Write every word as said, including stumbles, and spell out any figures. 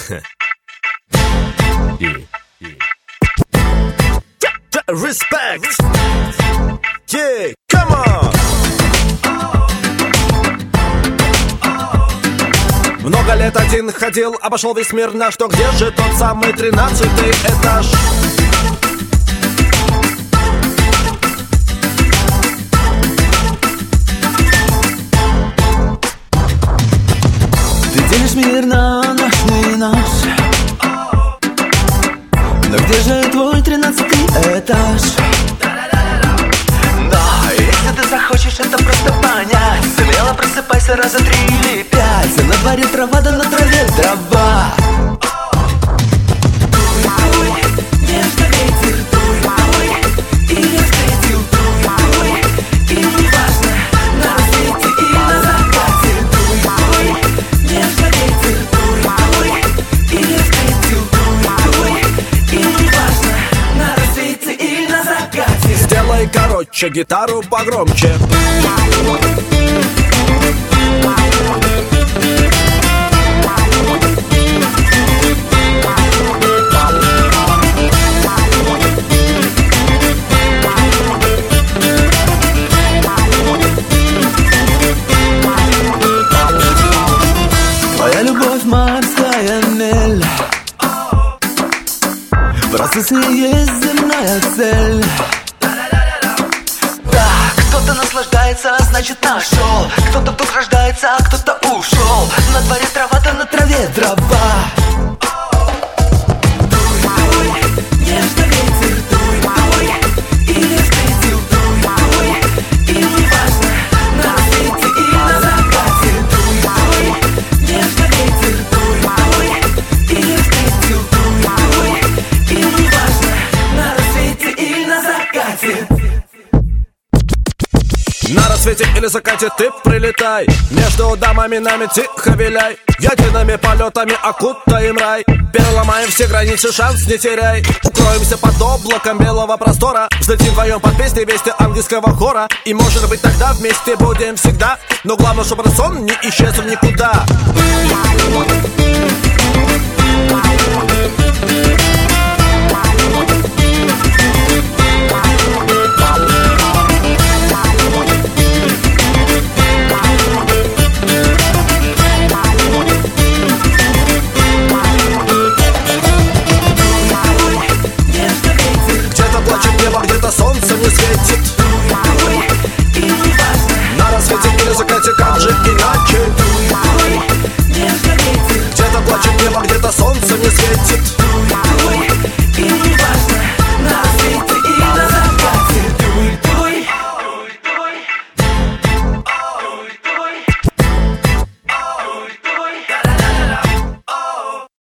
Respect. Yeah, come on. Много лет один ходил, обошел весь мир, на что где же тот самый тринадцатый этаж? Ты делишь мир на наш и наш. Но где же твой тринадцатый этаж? Но если ты захочешь это просто понять, смело просыпайся раза три или пять. На дворе трава, да на траве трава. Дуй, дуй, нежно ветер, дуй, дуй. И я встретил, дуй, дуй. И не важно, на рассвете и на закате. Дуй, дуй, нежно ветер, дуй, дуй. И я встретил, дуй, дуй. И не важно, на рассвете и на закате. Сделай короче, гитару погромче. Твоя любовь морская мель, процесс и есть земная цель. Да, кто-то наслаждается, значит нашел. Кто-то вдруг рождается, а кто-то ушел. На дворе трава, да на траве трава. Дуй, дуй, нежно ветер, дуй, дуй. И я встретил, дуй, дуй. И не важно, на рассвете и на закате. Дуй, дуй, нежно ветер, дуй, дуй. И я встретил, дуй, дуй. И не важно, на рассвете и на закате. На рассвете или закате ты прилетай, между домами нами тихо виляй. Ядерными полетами окутаем рай, переломаем все границы, шанс не теряй. Укроемся под облаком белого простора, взлетим вдвоем под песни вести английского хора. И может быть тогда вместе будем всегда, но главное, чтобы сон не исчез в никуда. Где-то солнце не светит. Дуй, и не важно, на рассвете или закате, как же иначе? дуй, дуй, нежно ветер. Где-то плачет небо, где-то солнце не светит.